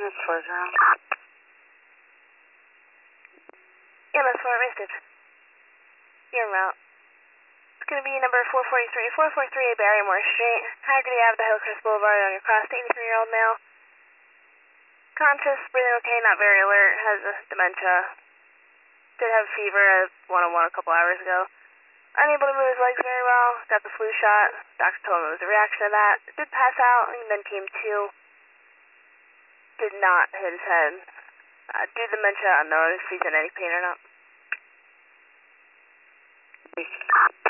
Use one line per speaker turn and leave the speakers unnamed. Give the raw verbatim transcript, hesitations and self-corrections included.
That's four zero.
Yeah, that's four wasted. You're en route. It's going to be number four forty-three, four forty-three Barrymore Street, Haggerty Avenue, Hillcrest Boulevard, on your cross, eighty-three-year-old male. Conscious, breathing okay, not very alert, has a dementia. Did have a fever at one oh one a couple hours ago. Unable to move his legs very well, got the flu shot. Doctor told him it was a reaction to that. Did pass out and then came to. Did not hit his head. Uh, due to dementia, unknown if he's in any pain or not.